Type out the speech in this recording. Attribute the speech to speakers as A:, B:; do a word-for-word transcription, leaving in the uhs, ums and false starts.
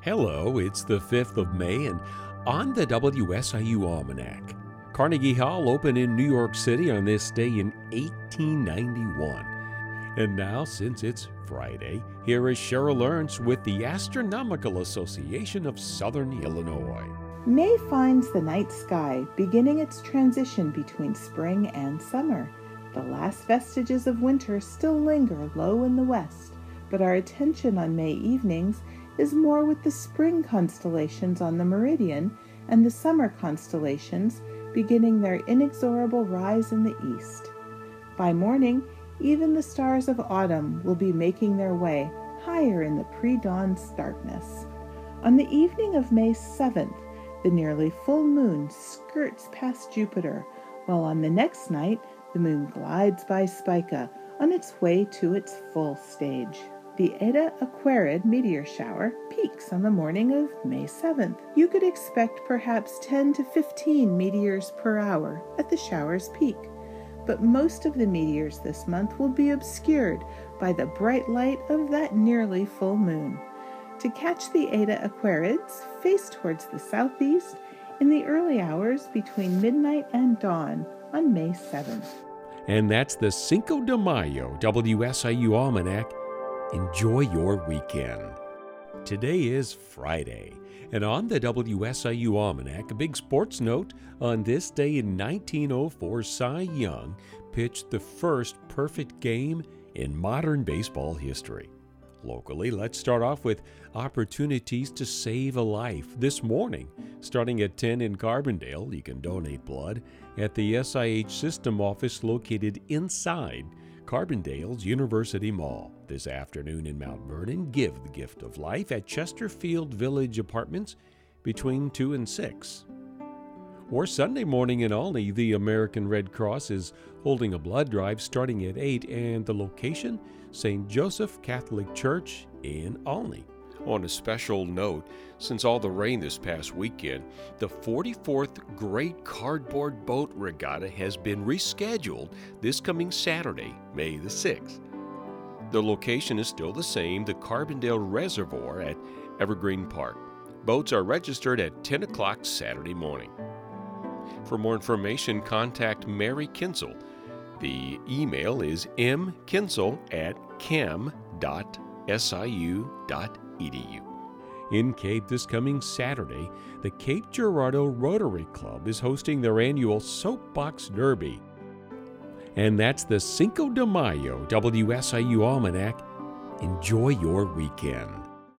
A: Hello, it's the fifth of May, and on the W S I U Almanac, Carnegie Hall opened in New York City on this day in eighteen ninety-one. And now, since it's Friday, here is Cheryl Ernst with the Astronomical Association of Southern Illinois.
B: May finds the night sky beginning its transition between spring and summer. The last vestiges of winter still linger low in the west, but our attention on May evenings is more with the spring constellations on the meridian and the summer constellations beginning their inexorable rise in the east. By morning, even the stars of autumn will be making their way higher in the pre-dawn darkness. On the evening of May seventh, the nearly full moon skirts past Jupiter, while on the next night, the moon glides by Spica on its way to its full stage. The Eta Aquarid meteor shower peaks on the morning of May seventh. You could expect perhaps ten to fifteen meteors per hour at the shower's peak, but most of the meteors this month will be obscured by the bright light of that nearly full moon. To catch the Eta Aquarids, face towards the southeast in the early hours between midnight and dawn on May seventh.
A: And that's the Cinco de Mayo W S I U Almanac. Enjoy your weekend. Today is Friday, and on the W S I U Almanac, a big sports note: on this day in nineteen oh four, Cy Young pitched the first perfect game in modern baseball history. Locally, let's start off with opportunities to save a life. This morning, starting at ten in Carbondale, you can donate blood at the S I H System office located inside Carbondale's University Mall. This afternoon in Mount Vernon, give the gift of life at Chesterfield Village Apartments between two and six. Or Sunday morning in Olney, the American Red Cross is holding a blood drive starting at eight, and the location, Saint Joseph Catholic Church in Olney. On a special note, since all the rain this past weekend, the forty-fourth Great Cardboard Boat Regatta has been rescheduled this coming Saturday, May the sixth. The location is still the same, the Carbondale Reservoir at Evergreen Park. Boats are registered at ten o'clock Saturday morning. For more information, contact Mary Kinsel. The email is m kinsel at chem dot s i u dot e d u. In Cape this coming Saturday, the Cape Girardeau Rotary Club is hosting their annual Soapbox Derby. And that's the Cinco de Mayo W S I U Almanac. Enjoy your weekend.